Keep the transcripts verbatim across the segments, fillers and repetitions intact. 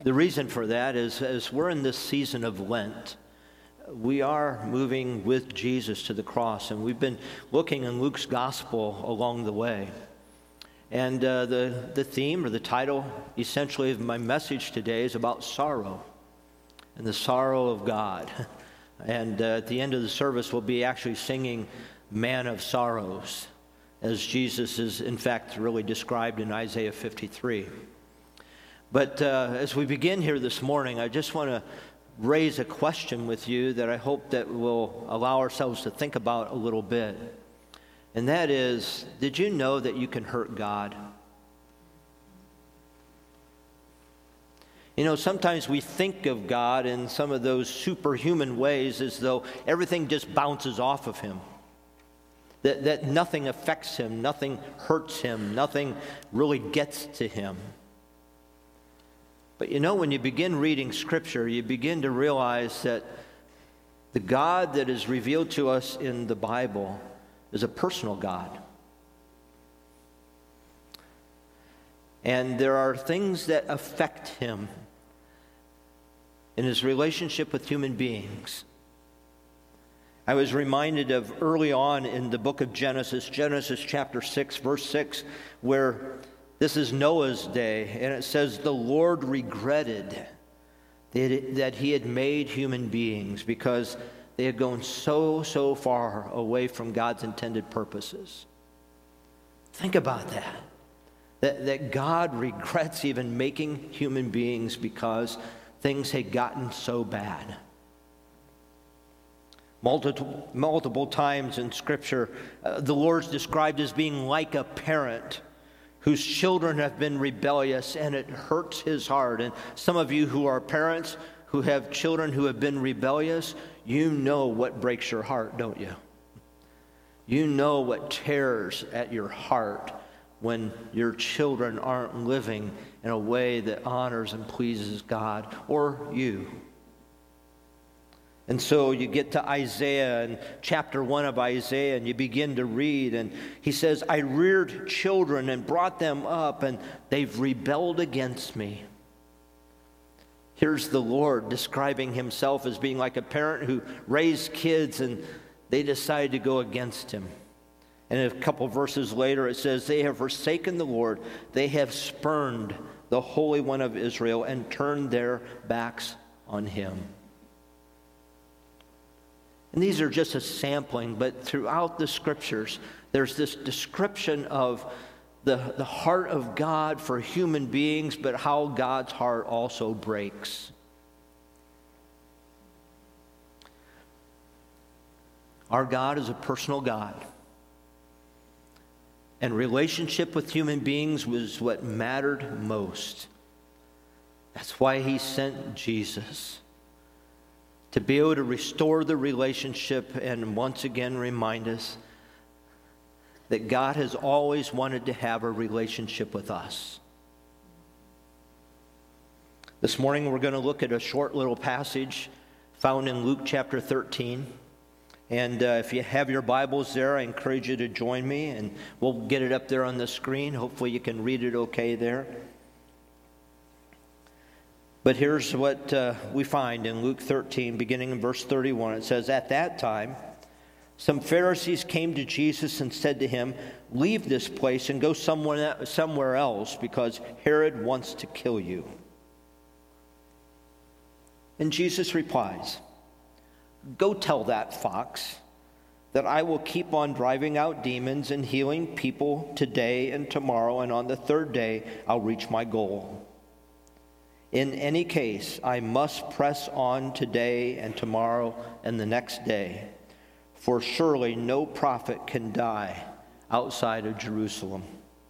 The reason for that is as we're in this season of Lent, we are moving with Jesus to the cross, and we've been looking in Luke's gospel along the way. And uh, the, the theme or the title essentially of my message today is about sorrow and the sorrow of God. And uh, at the end of the service, we'll be actually singing Man of Sorrows, as Jesus is in fact really described in Isaiah fifty-three. But uh, as we begin here this morning, I just want to raise a question with you that I hope that we'll allow ourselves to think about a little bit. And that is, did you know that you can hurt God? You know, sometimes we think of God in some of those superhuman ways as though everything just bounces off of him. That, that nothing affects him, nothing hurts him, nothing really gets to him. But you know, when you begin reading Scripture, you begin to realize that the God that is revealed to us in the Bible is a personal God. And there are things that affect him in his relationship with human beings. I was reminded of early on in the book of Genesis, Genesis chapter six, verse six, where this is Noah's day, and it says, the Lord regretted that, that he had made human beings because they had gone so, so far away from God's intended purposes. Think about that. That, that God regrets even making human beings because things had gotten so bad. Multiple, multiple times in Scripture, uh, the Lord's described as being like a parent whose children have been rebellious, and it hurts his heart. And some of you who are parents who have children who have been rebellious, you know what breaks your heart, don't you? You know what tears at your heart when your children aren't living in a way that honors and pleases God or you. And so you get to Isaiah and chapter one of Isaiah, and you begin to read, and he says, I reared children and brought them up, and they've rebelled against me. Here's the Lord describing himself as being like a parent who raised kids, and they decided to go against him. And a couple verses later it says, they have forsaken the Lord, they have spurned the Holy One of Israel, and turned their backs on him. And these are just a sampling, but throughout the Scriptures, there's this description of the, the heart of God for human beings, but how God's heart also breaks. Our God is a personal God. And relationship with human beings was what mattered most. That's why he sent Jesus, to be able to restore the relationship and once again remind us that God has always wanted to have a relationship with us. This morning we're going to look at a short little passage found in Luke chapter thirteen. And uh, if you have your Bibles there, I encourage you to join me, and we'll get it up there on the screen. Hopefully you can read it okay there. But here's what uh, we find in Luke thirteen, beginning in verse thirty-one. It says, at that time, some Pharisees came to Jesus and said to him, leave this place and go somewhere, somewhere else, because Herod wants to kill you. And Jesus replies, go tell that fox that I will keep on driving out demons and healing people today and tomorrow, and on the third day I'll reach my goal. In any case, I must press on today and tomorrow and the next day, for surely no prophet can die outside of Jerusalem.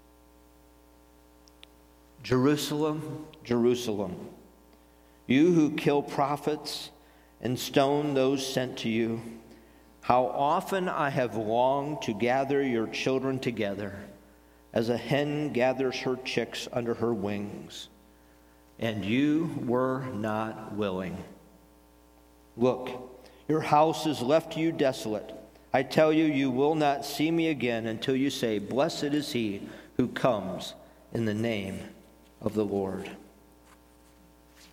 Jerusalem, Jerusalem, you who kill prophets and stone those sent to you, how often I have longed to gather your children together, as a hen gathers her chicks under her wings, and you were not willing. Look, your house is left to you desolate. I tell you, you will not see me again until you say, blessed is he who comes in the name of the Lord.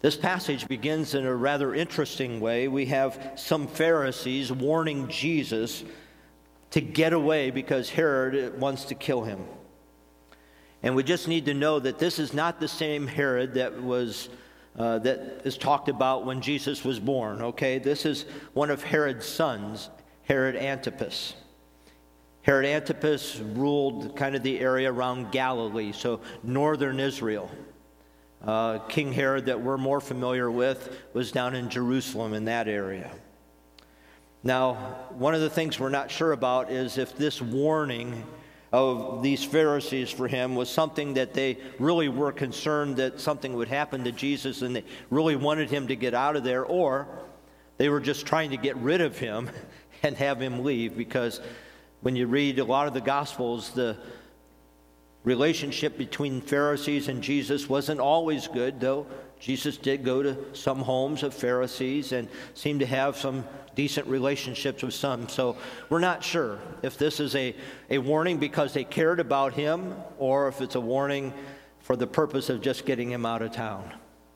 This passage begins in a rather interesting way. We have some Pharisees warning Jesus to get away because Herod wants to kill him. And we just need to know that this is not the same Herod that was uh, that is talked about when Jesus was born, okay? This is one of Herod's sons, Herod Antipas. Herod Antipas ruled kind of the area around Galilee, so northern Israel. Uh, King Herod that we're more familiar with was down in Jerusalem in that area. Now, one of the things we're not sure about is if this warning of these Pharisees for him was something that they really were concerned that something would happen to Jesus and they really wanted him to get out of there, or they were just trying to get rid of him and have him leave, because when you read a lot of the Gospels, the relationship between Pharisees and Jesus wasn't always good, though Jesus did go to some homes of Pharisees and seemed to have some decent relationships with some. So we're not sure if this is a, a warning because they cared about him, or if it's a warning for the purpose of just getting him out of town.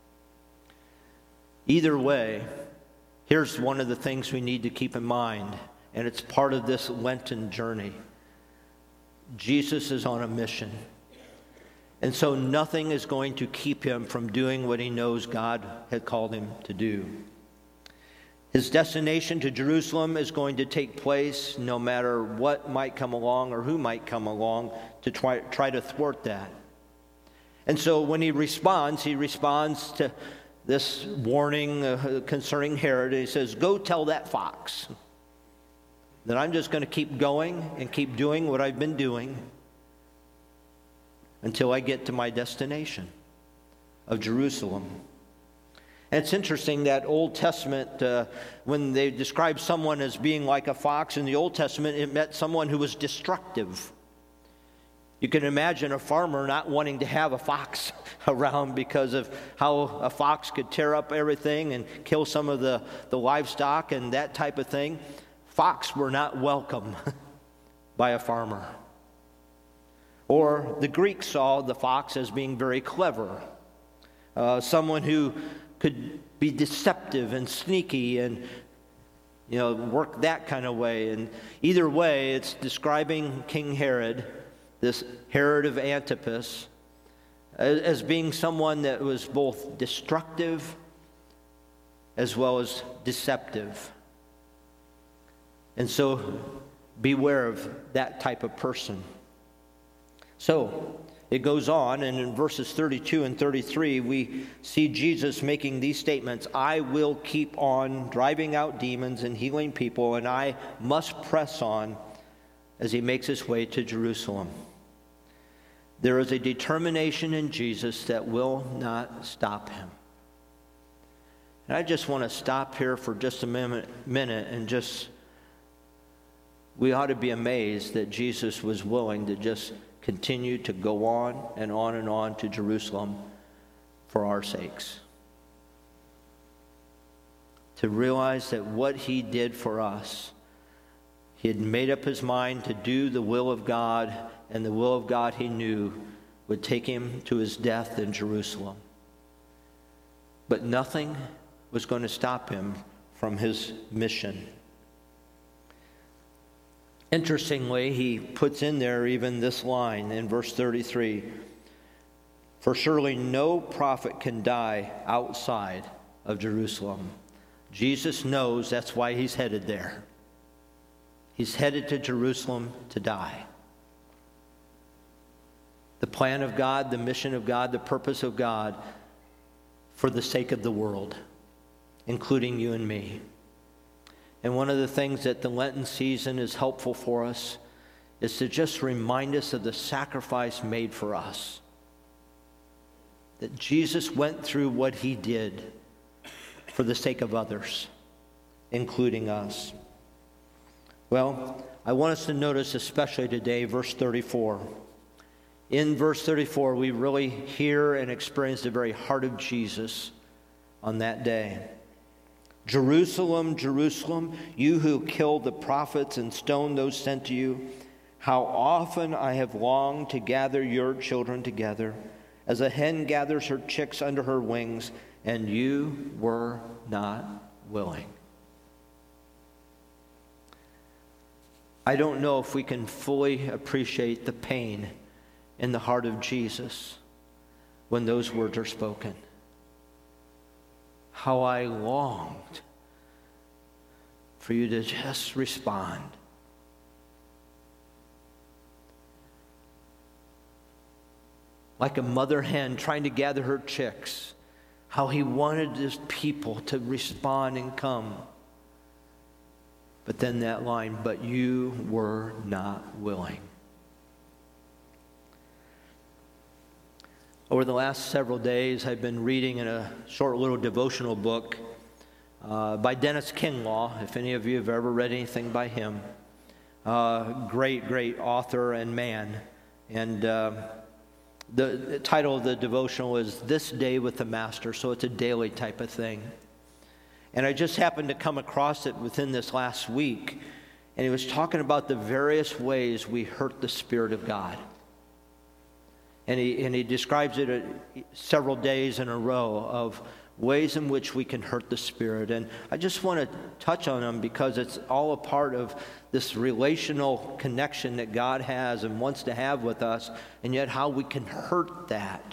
Either way, here's one of the things we need to keep in mind, and it's part of this Lenten journey. Jesus is on a mission. And so nothing is going to keep him from doing what he knows God had called him to do. His destination to Jerusalem is going to take place no matter what might come along or who might come along to try, try to thwart that. And so when he responds, he responds to this warning uh, concerning Herod. He says, "Go tell that fox that I'm just going to keep going and keep doing what I've been doing until I get to my destination of Jerusalem." And it's interesting that Old Testament, uh, when they describe someone as being like a fox in the Old Testament, it meant someone who was destructive. You can imagine a farmer not wanting to have a fox around because of how a fox could tear up everything and kill some of the, the livestock and that type of thing. Fox were not welcome by a farmer. Or the Greeks saw the fox as being very clever, uh, someone who could be deceptive and sneaky and, you know, work that kind of way. And either way, it's describing King Herod, this Herod of Antipas, as, as being someone that was both destructive as well as deceptive. And so beware of that type of person. So it goes on, and in verses thirty-two and thirty-three, we see Jesus making these statements: "I will keep on driving out demons and healing people, and I must press on," as he makes his way to Jerusalem. There is a determination in Jesus that will not stop him. And I just want to stop here for just a minute, minute and just, we ought to be amazed that Jesus was willing to just continue to go on and on and on to Jerusalem for our sakes. To realize that what he did for us, he had made up his mind to do the will of God, and the will of God he knew would take him to his death in Jerusalem. But nothing was going to stop him from his mission. Interestingly, he puts in there even this line in verse thirty-three: "For surely no prophet can die outside of Jerusalem." Jesus knows that's why he's headed there. He's headed to Jerusalem to die. The plan of God, the mission of God, the purpose of God for the sake of the world, including you and me. And one of the things that the Lenten season is helpful for us is to just remind us of the sacrifice made for us. That Jesus went through what he did for the sake of others, including us. Well, I want us to notice especially today verse thirty-four. In verse thirty-four, we really hear and experience the very heart of Jesus on that day. "Jerusalem, Jerusalem, you who killed the prophets and stoned those sent to you, how often I have longed to gather your children together, as a hen gathers her chicks under her wings, and you were not willing. I don't know if we can fully appreciate the pain in the heart of Jesus when those words are spoken. How I longed for you to just respond. Like a mother hen trying to gather her chicks, how he wanted his people to respond and come. But then that line, but you were not willing. Over the last several days, I've been reading in a short little devotional book uh, by Dennis Kinlaw, if any of you have ever read anything by him. Uh, great, great author and man. And uh, the, the title of the devotional is This Day with the Master, so it's a daily type of thing. And I just happened to come across it within this last week, and he was talking about the various ways we hurt the Spirit of God. And he, and he describes it uh, several days in a row of ways in which we can hurt the Spirit. And I just want to touch on them because it's all a part of this relational connection that God has and wants to have with us, and yet how we can hurt that.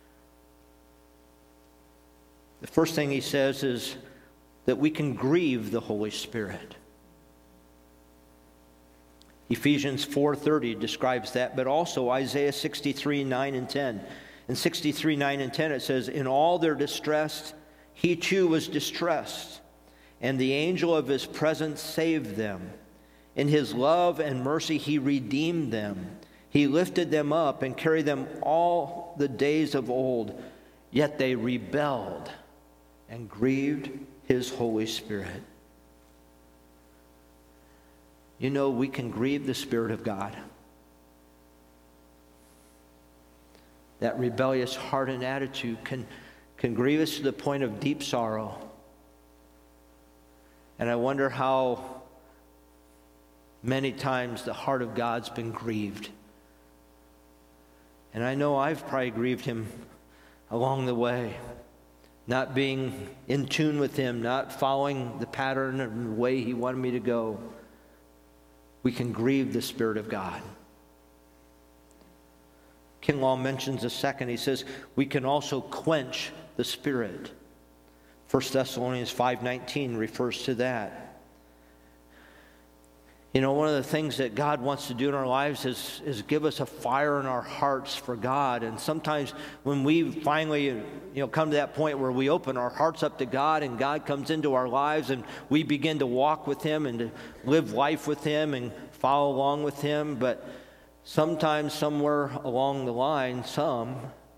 The first thing he says is that we can grieve the Holy Spirit. Ephesians four thirty describes that, but also Isaiah sixty-three, nine and ten. In sixty-three, nine and ten it says, in all their distress, he too was distressed, and the angel of his presence saved them. In his love and mercy he redeemed them. He lifted them up and carried them all the days of old, yet they rebelled and grieved his Holy Spirit. You know, we can grieve the Spirit of God. That rebellious heart and attitude can, can grieve us to the point of deep sorrow. And I wonder how many times the heart of God's been grieved. And I know I've probably grieved him along the way. Not being in tune with him, not following the pattern and the way he wanted me to go. We can grieve the Spirit of God. Kinlaw mentions a second. He says, we can also quench the Spirit. First Thessalonians five nineteen refers to that. You know, one of the things that God wants to do in our lives is, is give us a fire in our hearts for God. And sometimes when we finally, you know, come to that point where we open our hearts up to God and God comes into our lives and we begin to walk with him and to live life with him and follow along with him. But sometimes somewhere along the line, some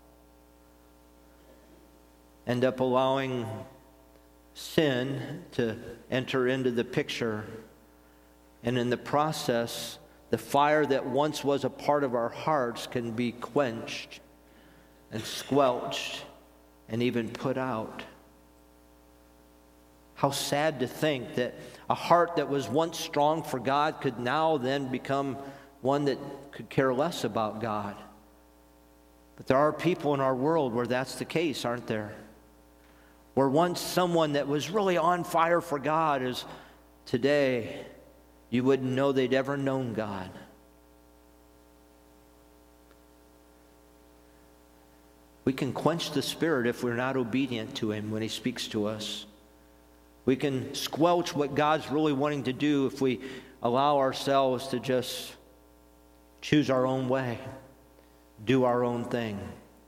end up allowing sin to enter into the picture. And in the process, the fire that once was a part of our hearts can be quenched and squelched and even put out. How sad to think that a heart that was once strong for God could now then become one that could care less about God. But there are people in our world where that's the case, aren't there? Where once someone that was really on fire for God is today, you wouldn't know they'd ever known God. We can quench the Spirit if we're not obedient to him when he speaks to us. We can squelch what God's really wanting to do if we allow ourselves to just choose our own way, do our own thing.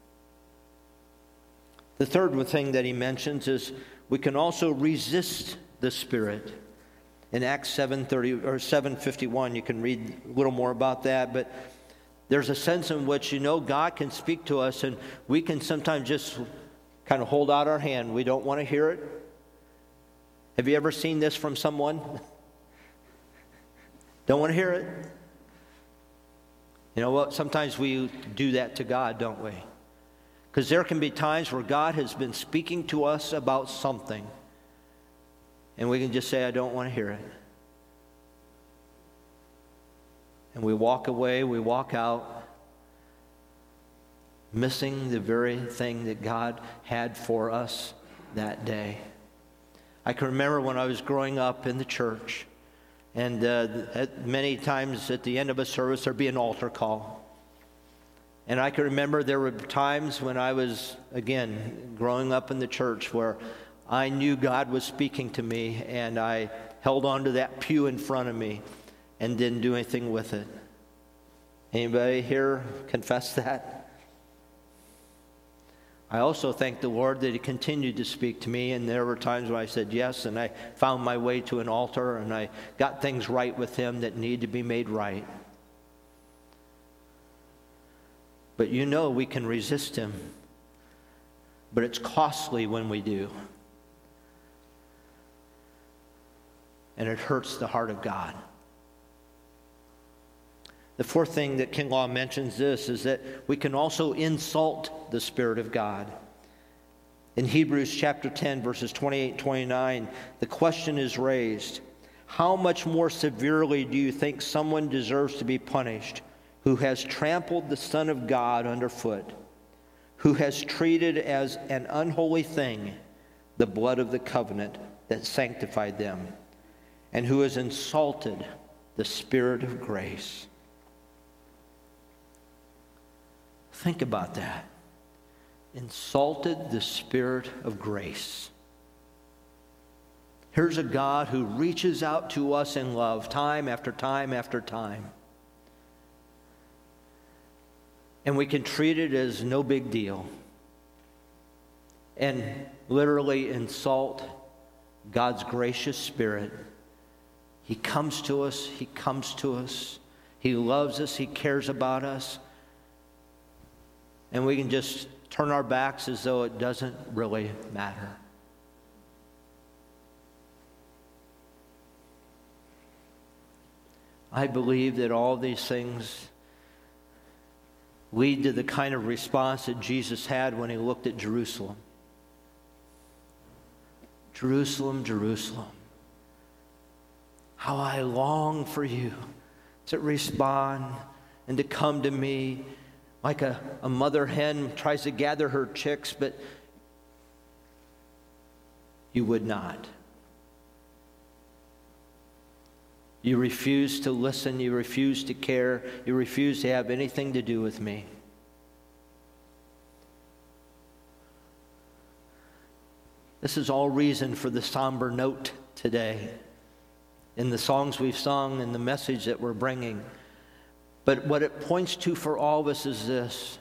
The third thing that he mentions is we can also resist the Spirit. In Acts seven thirty or seven fifty-one, you can read a little more about that, but there's a sense in which, you know, God can speak to us and we can sometimes just kind of hold out our hand. We don't want to hear it. Have you ever seen this from someone? Don't want to hear it. You know what? Sometimes we do that to God, don't we? Because there can be times where God has been speaking to us about something, and we can just say, I don't want to hear it. And we walk away, we walk out, missing the very thing that God had for us that day. I can remember when I was growing up in the church, and uh, at many times at the end of a service there'd be an altar call. And I can remember there were times when I was, again, growing up in the church where I knew God was speaking to me, and I held on to that pew in front of me and didn't do anything with it. Anybody here confess that? I also thank the Lord that He continued to speak to me, and there were times when I said yes, and I found my way to an altar, and I got things right with Him that needed to be made right. But you know we can resist Him, but it's costly when we do. And it hurts the heart of God. The fourth thing that Kinlaw mentions this is that we can also insult the Spirit of God. In Hebrews chapter ten, verses twenty-eight and twenty-nine, the question is raised, how much more severely do you think someone deserves to be punished who has trampled the Son of God underfoot, who has treated as an unholy thing the blood of the covenant that sanctified them, and who has insulted the Spirit of grace? Think about that. Insulted the Spirit of grace. Here's a God who reaches out to us in love time after time after time. And we can treat it as no big deal. And literally insult God's gracious Spirit. He comes to us. He comes to us. He loves us. He cares about us. And we can just turn our backs as though it doesn't really matter. I believe that all these things lead to the kind of response that Jesus had when He looked at Jerusalem. Jerusalem, Jerusalem, how I long for you to respond and to come to me. Like a, a mother hen tries to gather her chicks, but you would not. You refuse to listen. You refuse to care. You refuse to have anything to do with me. This is all reason for the somber note today in the songs we've sung and the message that we're bringing. But what it points to for all of us is this,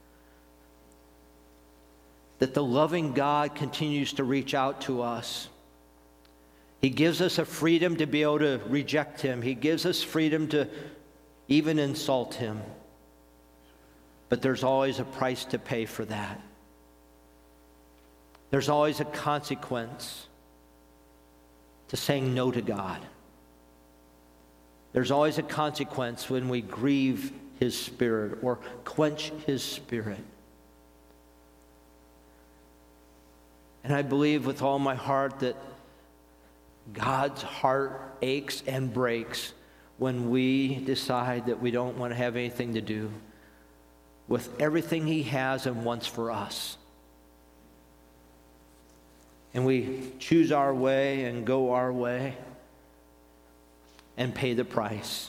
that the loving God continues to reach out to us. He gives us a freedom to be able to reject Him. He gives us freedom to even insult Him. But there's always a price to pay for that. There's always a consequence to saying no to God. There's always a consequence when we grieve His Spirit or quench His Spirit. And I believe with all my heart that God's heart aches and breaks when we decide that we don't want to have anything to do with everything He has and wants for us. And we choose our way and go our way and pay the price.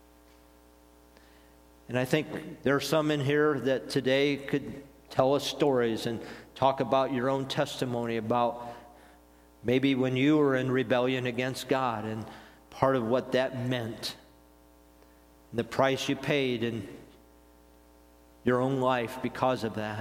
And I think there are some in here that today could tell us stories and talk about your own testimony about maybe when you were in rebellion against God and part of what that meant, the price you paid in your own life because of that.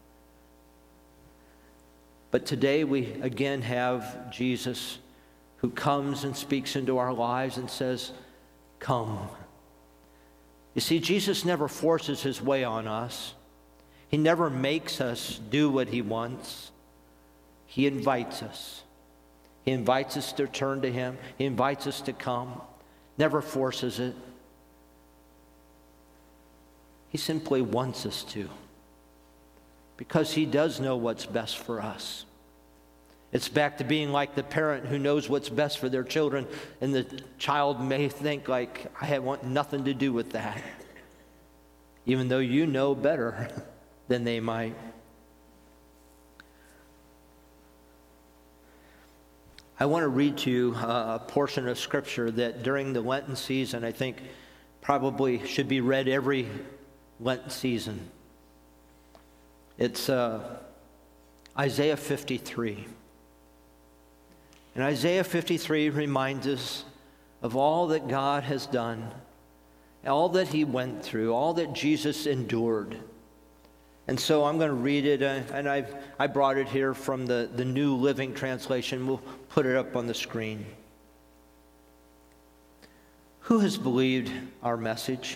But today we again have Jesus who comes and speaks into our lives and says, come. You see, Jesus never forces His way on us. He never makes us do what He wants. He invites us. He invites us to turn to Him. He invites us to come. Never forces it. He simply wants us to, because He does know what's best for us. It's back to being like the parent who knows what's best for their children, and the child may think like, I want nothing to do with that, even though you know better than they might. I want to read to you a portion of Scripture that during the Lenten season, I think probably should be read every Lenten season. It's uh, Isaiah fifty-three. And Isaiah fifty-three reminds us of all that God has done, all that he went through, all that Jesus endured. And so I'm going to read it, uh, and I've, I brought it here from the, the New Living Translation. We'll put it up on the screen. Who has believed our message?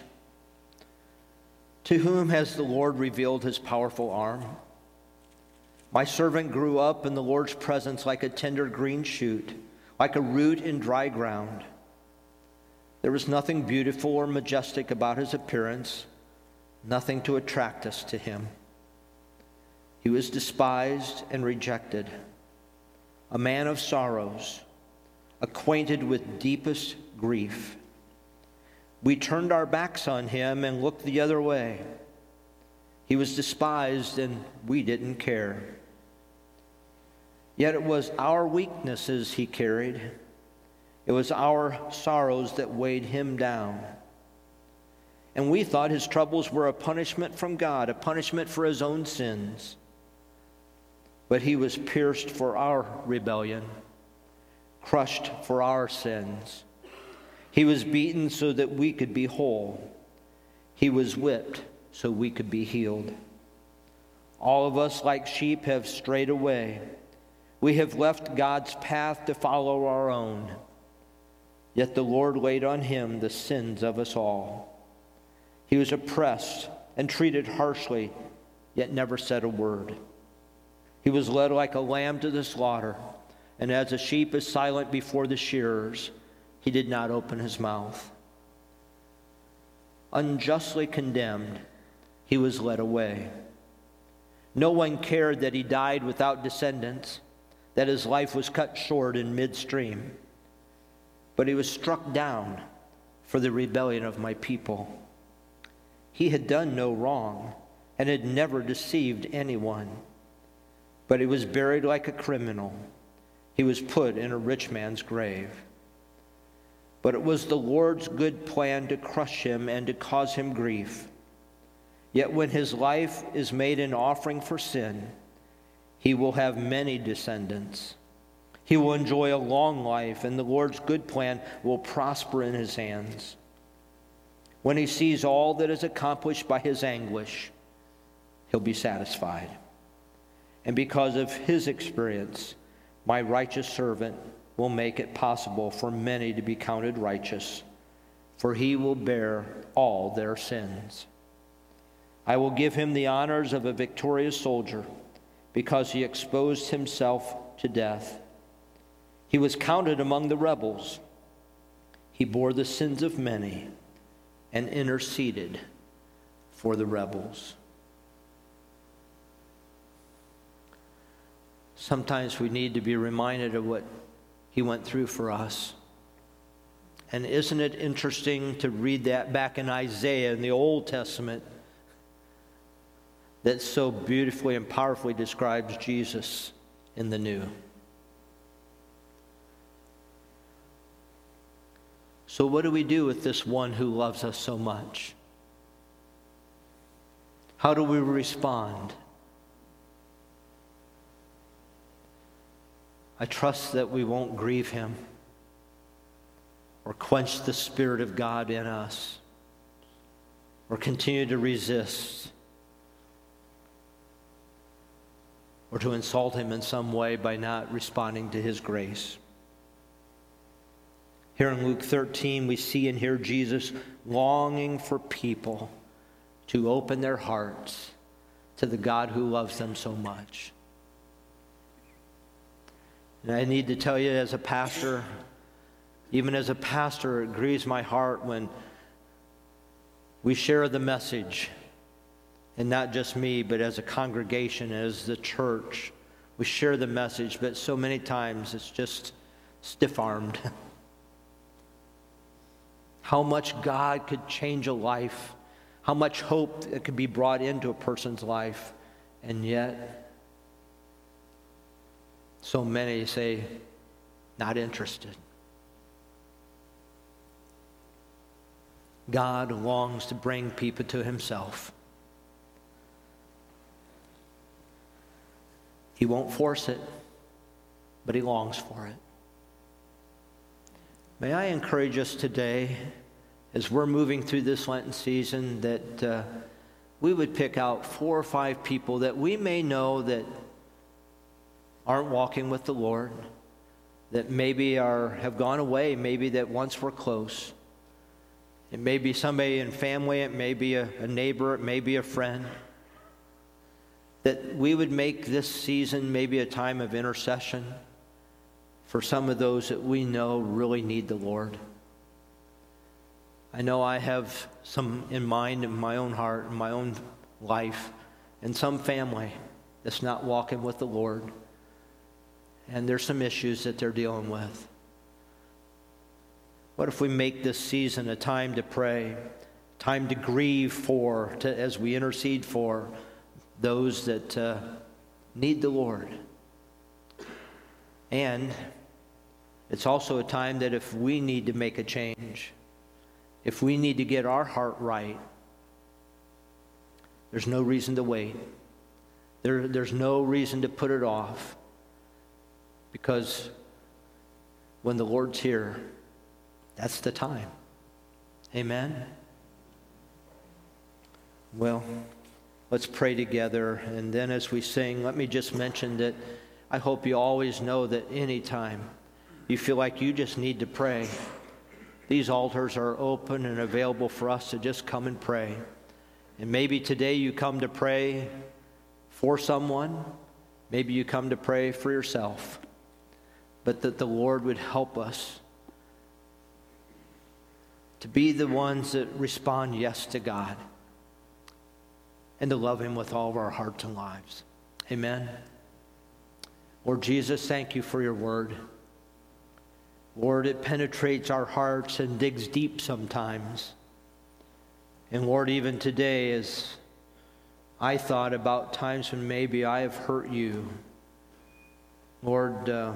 To whom has the Lord revealed his powerful arm? My servant grew up in the Lord's presence like a tender green shoot, like a root in dry ground. There was nothing beautiful or majestic about his appearance, nothing to attract us to him. He was despised and rejected, a man of sorrows, acquainted with deepest grief. We turned our backs on him and looked the other way. He was despised and we didn't care. Yet it was our weaknesses he carried. It was our sorrows that weighed him down. And we thought his troubles were a punishment from God, a punishment for his own sins. But he was pierced for our rebellion, crushed for our sins. He was beaten so that we could be whole. He was whipped so we could be healed. All of us, like sheep, have strayed away. We have left God's path to follow our own. Yet the Lord laid on him the sins of us all. He was oppressed and treated harshly, yet never said a word. He was led like a lamb to the slaughter, and as a sheep is silent before the shearers, he did not open his mouth. Unjustly condemned, he was led away. No one cared that he died without descendants, that his life was cut short in midstream. But he was struck down for the rebellion of my people. He had done no wrong and had never deceived anyone. But he was buried like a criminal. He was put in a rich man's grave. But it was the Lord's good plan to crush him and to cause him grief. Yet when his life is made an offering for sin, he will have many descendants. He will enjoy a long life, and the Lord's good plan will prosper in his hands. When he sees all that is accomplished by his anguish, he'll be satisfied. And because of his experience, my righteous servant will make it possible for many to be counted righteous, for he will bear all their sins. I will give him the honors of a victorious soldier, because he exposed himself to death. He was counted among the rebels. He bore the sins of many and interceded for the rebels. Sometimes we need to be reminded of what he went through for us. And isn't it interesting to read that back in Isaiah in the Old Testament that so beautifully and powerfully describes Jesus in the New? So what do we do with this one who loves us so much? How do we respond? I trust that we won't grieve him or quench the Spirit of God in us or continue to resist or to insult him in some way by not responding to his grace. Here in Luke thirteen, we see and hear Jesus longing for people to open their hearts to the God who loves them so much. And I need to tell you, as a pastor, even as a pastor, it grieves my heart when we share the message, and not just me, but as a congregation, as the church, we share the message, but so many times it's just stiff-armed. How much God could change a life, how much hope that could be brought into a person's life, and yet so many say, not interested. God longs to bring people to himself. He won't force it, but he longs for it. May I encourage us today, as we're moving through this Lenten season, that uh, we would pick out four or five people that we may know that aren't walking with the Lord, that maybe are have gone away, maybe that once were close. It may be somebody in family, it may be a, a neighbor, it may be a friend. That we would make this season maybe a time of intercession for some of those that we know really need the Lord. I know I have some in mind in my own heart, in my own life, and some family that's not walking with the Lord. And there's some issues that they're dealing with. What if we make this season a time to pray, time to grieve for, to, as we intercede for those that uh, need the Lord? And it's also a time that if we need to make a change, if we need to get our heart right, there's no reason to wait. There, there's no reason to put it off, because when the Lord's here, that's the time. Amen? Well, let's pray together. And then as we sing, let me just mention that I hope you always know that anytime you feel like you just need to pray, these altars are open and available for us to just come and pray. And maybe today you come to pray for someone. Maybe you come to pray for yourself. But that the Lord would help us to be the ones that respond yes to God and to love him with all of our hearts and lives. Amen. Lord Jesus, thank you for your word. Lord, it penetrates our hearts and digs deep sometimes. And Lord, even today, as I thought about times when maybe I have hurt you, Lord, uh,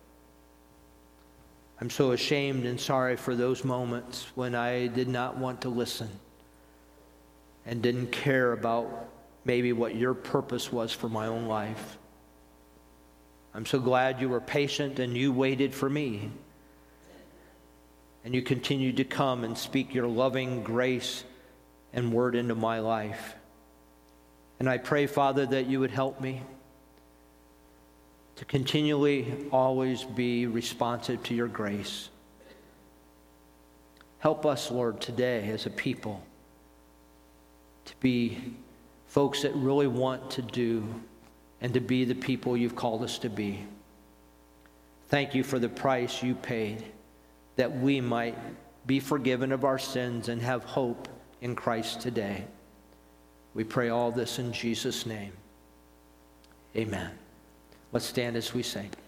I'm so ashamed and sorry for those moments when I did not want to listen and didn't care about maybe what your purpose was for my own life. I'm so glad you were patient and you waited for me. And you continued to come and speak your loving grace and word into my life. And I pray, Father, that you would help me to continually always be responsive to your grace. Help us, Lord, today as a people to be folks that really want to do and to be the people you've called us to be. Thank you for the price you paid that we might be forgiven of our sins and have hope in Christ today. We pray all this in Jesus' name. Amen. Let's stand as we sing.